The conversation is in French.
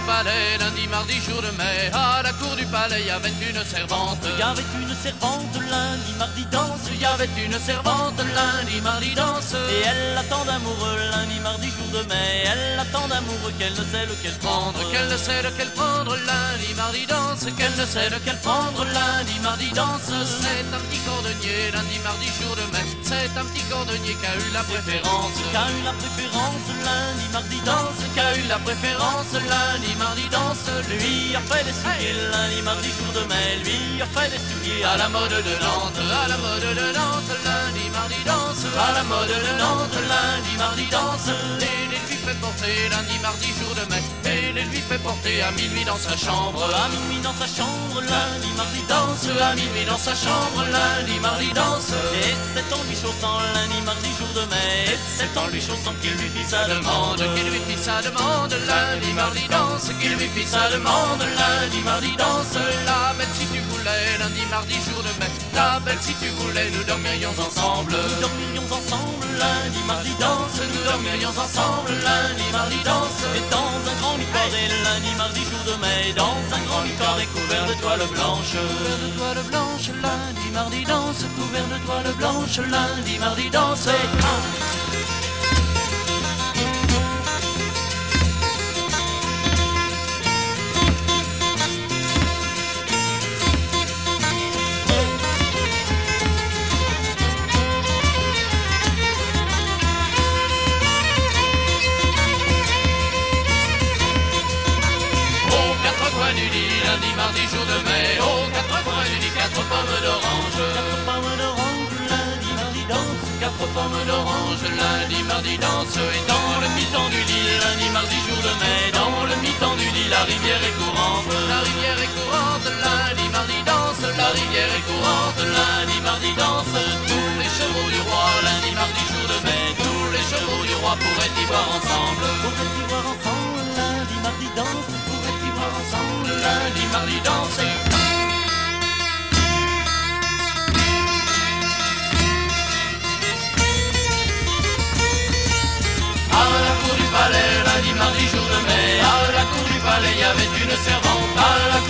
palais, lundi, mardi, jour de mai. À la cour du palais, il y avait une servante. Il y avait une servante, lundi, mardi, danse. Il y avait une servante, lundi, mardi, danse. Et elle attend d'amoureux, lundi, mardi, jour de mai. Elle attend d'amoureux qu'elle ne sait lequel prendre. Qu'elle ne sait lequel prendre, lundi, mardi, danse. Qu'elle ne sait lequel prendre, lundi, mardi, danse. C'est un petit cordonnier, lundi, mardi, jour de mai. C'est un petit cordonnier qui a eu la préférence. Qui a eu la préférence, lundi, mardi, danse. Qui a eu la préférence, lundi, mardi, danse. Lui a fait des souliers, lundi, mardi, jour de mai. Lui a fait des souliers à la mode de Nantes, à la mode de Nantes, lundi, mardi, danse. À la mode de Nantes, lundi, mardi, danse. Et les lui fait porter, lundi, mardi, jour de mai. Et les lui fait porter à minuit dans sa chambre. À minuit dans sa chambre, lundi, mardi, danse. À minuit dans sa chambre, lundi, mardi, danse. Et c'est en lui chaussant, lundi, mardi, jour de mai. Et c'est en lui chaussant qu'il lui fit sa demande. Qu'il lui fit sa demande, lundi, mardi, danse. Qu'il lui fit sa demande, lundi, mardi, danse. La bête si tu voulais, lundi, mardi, jour de mai. La belle si tu voulais, nous dormirions ensemble. Nous dormirions ensemble, lundi, mardi, danse. Nous dormirions ensemble, lundi, mardi, danse. Et dans un grand lit carré, lundi, mardi, jour de mai. Dans un grand lit carré couvert de toile blanche. Couvert de toile blanche, lundi, mardi, danse. Couvert de toile blanche, lundi, mardi, danse. Du lit, lundi, mardi, jour de mai. Aux quatre coins du lit, quatre pommes d'orange. Quatre pommes d'orange, lundi, mardi, danse. Quatre pommes d'orange, lundi, mardi, danse. Et dans le mi-temps du lit, lundi, mardi, jour de mai. Dans le mi-temps du lit, la rivière est courante. La rivière est courante, lundi, mardi, danse. La rivière est courante, lundi, mardi, danse. Tous les chevaux du roi, lundi, mardi, jour de mai. Tous les chevaux du roi pourraient y voir ensemble. Pourraient y voir ensemble, lundi, mardi, danse. Ensemble, lundi, mardi, danser. À la cour du palais, lundi, mardi, jour de mai. À la cour du palais, il y avait une servante. À la